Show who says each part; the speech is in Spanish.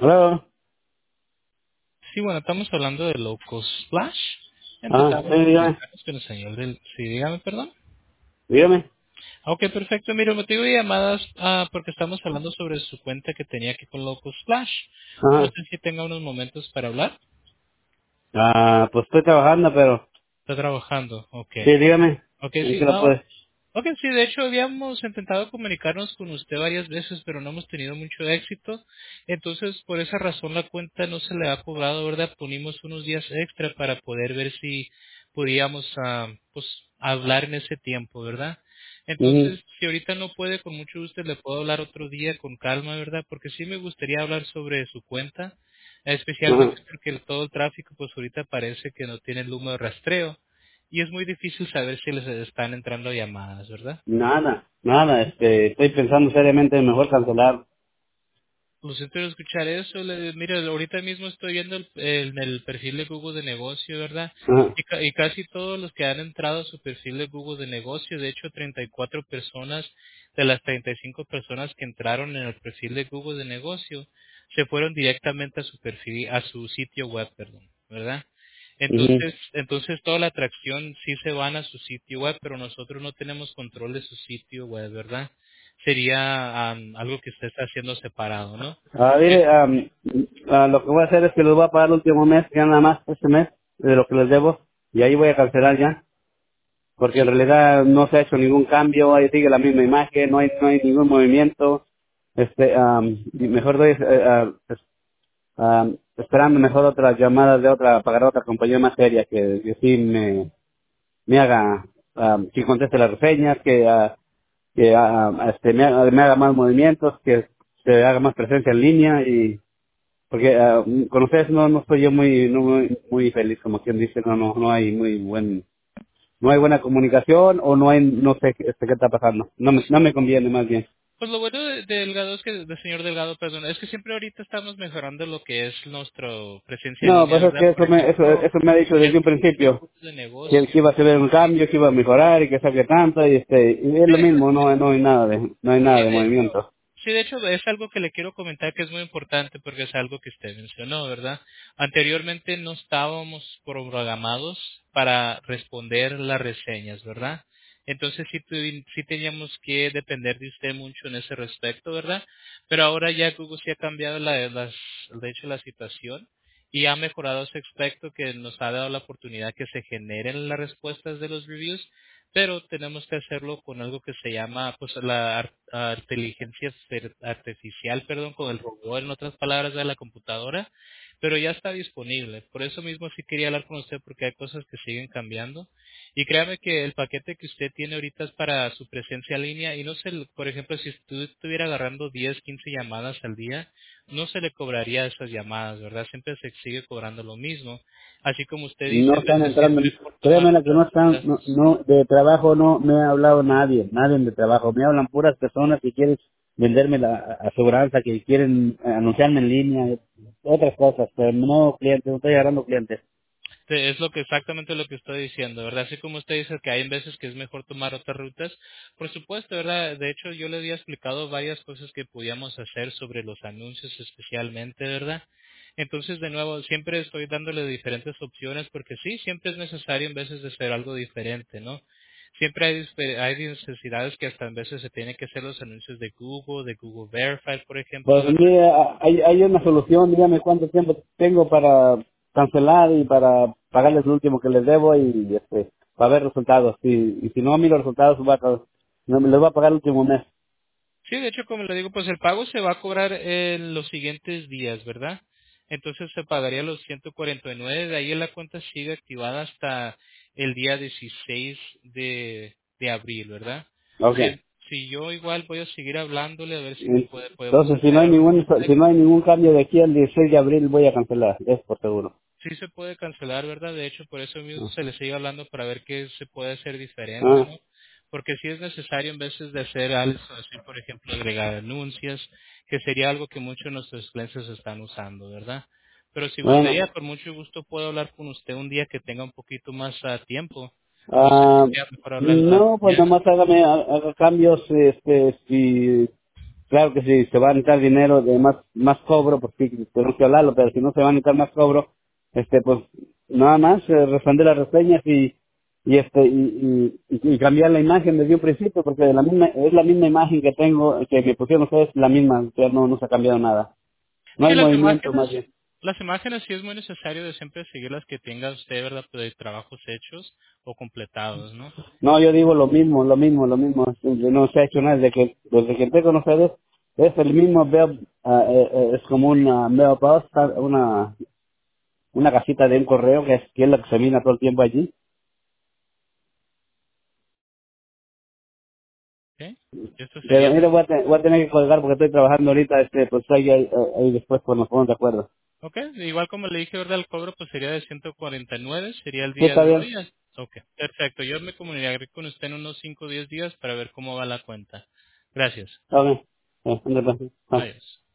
Speaker 1: Hola.
Speaker 2: Sí, bueno, estamos hablando de Locos Splash.
Speaker 1: Ah,
Speaker 2: Empezamos
Speaker 1: sí,
Speaker 2: a
Speaker 1: dígame.
Speaker 2: comunicarnos con el señor del... Sí, dígame, perdón.
Speaker 1: Dígame.
Speaker 2: Ok, perfecto. Mira, el motivo de llamadas porque estamos hablando sobre su cuenta que tenía aquí con Locos Splash. No
Speaker 1: Ajá.
Speaker 2: sé si tenga unos momentos para hablar.
Speaker 1: Ah, pues estoy trabajando, pero...
Speaker 2: Está trabajando. Ok.
Speaker 1: Sí, dígame.
Speaker 2: Ok,
Speaker 1: ¿En
Speaker 2: sí,
Speaker 1: qué lo
Speaker 2: no.
Speaker 1: puedes?
Speaker 2: Ok, sí, de hecho habíamos intentado comunicarnos con usted varias veces, pero no hemos tenido mucho éxito. Entonces, por esa razón la cuenta no se le ha cobrado, ¿verdad? Ponimos unos días extra para poder ver si podíamos, pues, hablar en ese tiempo, ¿verdad?
Speaker 1: Ujú.
Speaker 2: Entonces, si ahorita no puede, con mucho gusto le puedo hablar otro día con calma, ¿verdad? Porque sí me gustaría hablar sobre su cuenta, especialmente
Speaker 1: Ajá.
Speaker 2: porque todo el tráfico, pues ahorita parece que no tiene el número de rastreo y es muy difícil saber si les están entrando llamadas, ¿verdad?
Speaker 1: Nada, nada. Estoy pensando seriamente en mejor cancelar.
Speaker 2: Lo siento de escuchar eso. Mira, ahorita mismo estoy viendo en el perfil de Google de negocio, ¿verdad?
Speaker 1: Ajá.
Speaker 2: Y casi todos los que han entrado a su perfil de Google de negocio, de hecho 34 personas de las 35 personas que entraron en el perfil de Google de negocio se fueron directamente a su perfil, a su sitio web, perdón, ¿verdad?
Speaker 1: Ujú.
Speaker 2: Entonces toda la atracción sí se van a su sitio web, pero nosotros no tenemos control de su sitio web, ¿verdad? Sería algo que usted está haciendo separado, ¿no?
Speaker 1: Mire, lo que voy a hacer es que les voy a pagar el último mes, ya nada más este mes, de lo que les debo, y ahí voy a cancelar ya. Porque en realidad no se ha hecho ningún cambio, ahí sigue la misma imagen, no hay ningún movimiento. Y mejor doy, esperando mejor otras llamadas de pagar otra compañía más seria que sí me haga, que conteste las reseñas, me haga más movimientos, que se haga más presencia en línea y porque con ustedes no estoy yo muy feliz, como quien dice, no hay no hay buena comunicación o no sé qué está pasando, no me conviene más bien.
Speaker 2: Pues lo bueno de Delgado es que, de señor Delgado, perdón, es que siempre ahorita estamos mejorando lo que es nuestra presencia en
Speaker 1: No,
Speaker 2: línea,
Speaker 1: pues es
Speaker 2: ¿verdad?
Speaker 1: que
Speaker 2: Por ejemplo,
Speaker 1: eso me ha dicho desde
Speaker 2: el
Speaker 1: un principio,
Speaker 2: de
Speaker 1: que
Speaker 2: negocio.
Speaker 1: iba a hacer un cambio, que iba a mejorar y que saque tanto y es
Speaker 2: Sí,
Speaker 1: lo mismo, no hay nada no hay
Speaker 2: sí,
Speaker 1: nada de movimiento.
Speaker 2: sí, de hecho es algo que le quiero comentar que es muy importante porque es algo que usted mencionó, ¿verdad? Anteriormente no estábamos programados para responder las reseñas, ¿verdad? Entonces sí teníamos que depender de usted mucho en ese respecto, ¿verdad? Pero ahora ya Google sí ha cambiado de hecho la situación y ha mejorado ese aspecto que nos ha dado la oportunidad que se generen las respuestas de los reviews, pero tenemos que hacerlo con algo que se llama pues inteligencia artificial, perdón, con el robot, en otras palabras, de la computadora, pero ya está disponible. Por eso mismo sí quería hablar con usted porque hay cosas que siguen cambiando. Y créame que el paquete que usted tiene ahorita es para su presencia en línea y no se, por ejemplo, si usted estuviera agarrando 10, 15 llamadas al día, no se le cobraría esas llamadas, ¿verdad? Siempre se sigue cobrando lo mismo. Así como usted
Speaker 1: No
Speaker 2: dice, a
Speaker 1: están
Speaker 2: veces sí es
Speaker 1: entrando,
Speaker 2: mejor tomar
Speaker 1: créeme la que no
Speaker 2: otras
Speaker 1: están,
Speaker 2: rutas.
Speaker 1: de trabajo no me ha hablado nadie de trabajo, me hablan puras personas que quieren venderme la aseguranza, que quieren anunciarme en línea, otras cosas, pero no clientes, no estoy agarrando clientes.
Speaker 2: Es lo que exactamente lo que estoy diciendo, ¿verdad? Así como usted dice que hay veces que es mejor tomar otras rutas, por supuesto, ¿verdad? De hecho, yo le había explicado varias cosas que podíamos hacer sobre los anuncios especialmente, ¿verdad? Entonces, de nuevo, siempre estoy dándole diferentes opciones porque sí, siempre es necesario en veces de hacer algo diferente, ¿no? Siempre hay necesidades que hasta en veces se tienen que hacer los anuncios de Google Verify, por ejemplo,
Speaker 1: Pues
Speaker 2: ¿verdad?
Speaker 1: mire, hay una solución, dígame cuánto tiempo tengo para cancelar y para pagarles lo último que les debo y para ver resultados. Y si no miro resultados, no me les voy a pagar el último mes.
Speaker 2: Sí, de hecho, como le digo, pues el pago se va a cobrar en los siguientes días, ¿verdad? Entonces se pagaría los 149, de ahí la cuenta sigue activada hasta el día 16 de abril, ¿verdad?
Speaker 1: Ok.
Speaker 2: Si, si yo igual voy a seguir hablándole a ver si podemos
Speaker 1: Entonces,
Speaker 2: hacer algo al
Speaker 1: si no
Speaker 2: respecto.
Speaker 1: hay ningún cambio de aquí al 16 de abril, voy a cancelar, es por seguro.
Speaker 2: Sí se puede cancelar, ¿verdad? De hecho, por eso mismo
Speaker 1: Ah,
Speaker 2: se le sigue hablando para ver qué se puede hacer diferente,
Speaker 1: ah,
Speaker 2: ¿no? Porque si es necesario, en vez de hacer algo así, por ejemplo, agregar anuncios, que sería algo que muchos de nuestros clientes están usando, ¿verdad? Pero si
Speaker 1: bueno,
Speaker 2: gustaría, por mucho gusto puedo hablar con usted un día que tenga un poquito más tiempo. No sé si
Speaker 1: ah,
Speaker 2: sea mejor hablar
Speaker 1: no, pues
Speaker 2: mañana.
Speaker 1: nomás haga cambios, si claro que si se va a necesitar dinero de más cobro, pues sí, tenemos que hablarlo, pero si no se va a necesitar más cobro, pues nada más responder las reseñas y cambiar la imagen desde un principio, porque es la misma imagen que tengo, que me pusieron ustedes, la misma, que no se ha cambiado nada. No
Speaker 2: Sí,
Speaker 1: hay movimiento más bien.
Speaker 2: las imágenes sí es muy necesario de siempre seguir las que tenga usted, ¿verdad? Pues, de trabajos hechos o completados, ¿no?
Speaker 1: No, yo digo lo mismo. No se ha hecho nada desde que entré con ustedes. Es el mismo web, es como una mailbox, una casita de un correo que es la que se mina todo el tiempo allí.
Speaker 2: ¿Ok? Y esto sería
Speaker 1: Pero
Speaker 2: el
Speaker 1: mira,
Speaker 2: mismo.
Speaker 1: voy a tener que colgar porque estoy trabajando ahorita, pues ahí después pues nos ponemos de acuerdo.
Speaker 2: Ok, igual como le dije, ¿verdad? El cobro pues sería de 149, sería el
Speaker 1: Sí,
Speaker 2: día
Speaker 1: está
Speaker 2: de
Speaker 1: bien.
Speaker 2: hoy. Ok, perfecto. Yo me comunicaré con usted en unos 5 o 10 días para ver cómo va la cuenta. Gracias.
Speaker 1: Está bien. Ándale, pues. Ah.
Speaker 2: Adiós.